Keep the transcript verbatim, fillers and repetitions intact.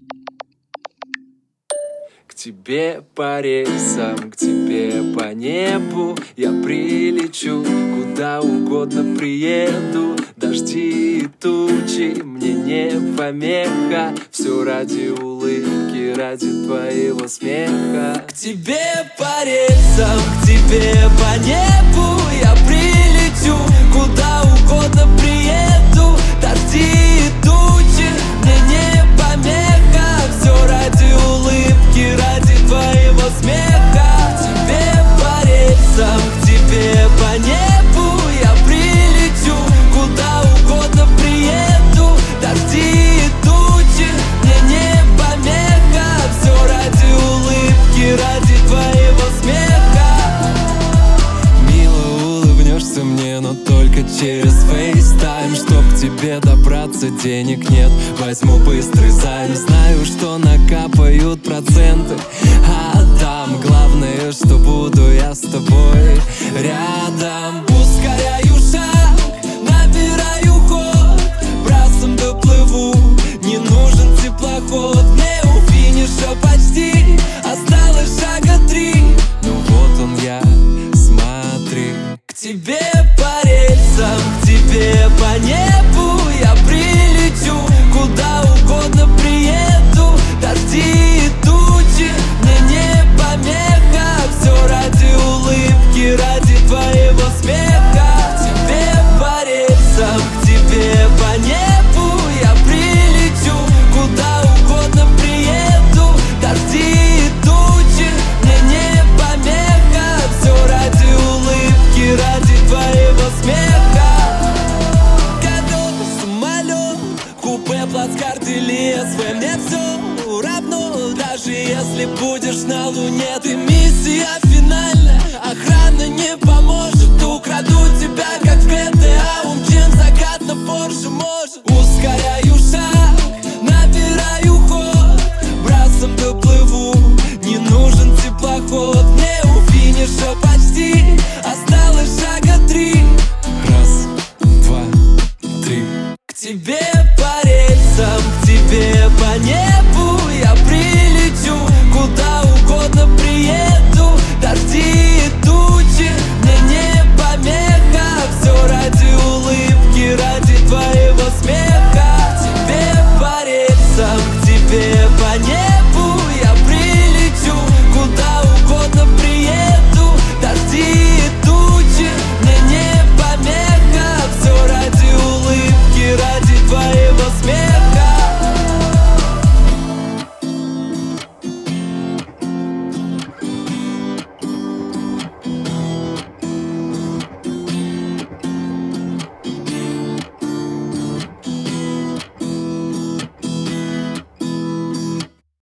К тебе по рельсам, к тебе по небу я прилечу, куда угодно приеду. Дожди и тучи мне не помеха, все ради улыбки, ради твоего смеха. К тебе по рельсам, к тебе по небу я прилечу, куда угодно приеду. Дожди и тучи мне не помеха, все ради улыбки, ради твоего смеха. К тебе по рельсам, к тебе по небу я прилечу, куда угодно приеду. Дожди и тучи мне не помеха, все ради улыбки, ради твоего смеха. Мило улыбнешься мне, но только через фейстайм. Чтоб к тебе добраться, денег нет, возьму быстрый займ. Знаю, что накапают проценты, а там главное, что буду я с тобой рядом. Ускоряю шаг, набираю ход, брасом доплыву, не нужен теплоход. Мне у финиша почти осталось шага три. Ну вот он я, смотри. К тебе по рельсам, к тебе по небу я прилечу, куда угодно приеду. Дожди и тучи мне не помеха, все ради улыбки, ради твоего смеха. К тебе по рельсам, к тебе по небу я прилечу, куда угодно приеду. Дожди и тучи мне не помеха, все ради улыбки, ради твоего смеха. Готов самолет, купе, плацкарт или СВ, мне все равно. Даже если будешь на луне, ты миссия финальная, охрана не поможет. Украду тебя, как в джи ти эй, умчим закат на Порше, может. Ускоряю шаг, набираю ход, брасом доплыву, не нужен теплоход. Мне у финиша почти осталось шага три. Раз, два, три. К тебе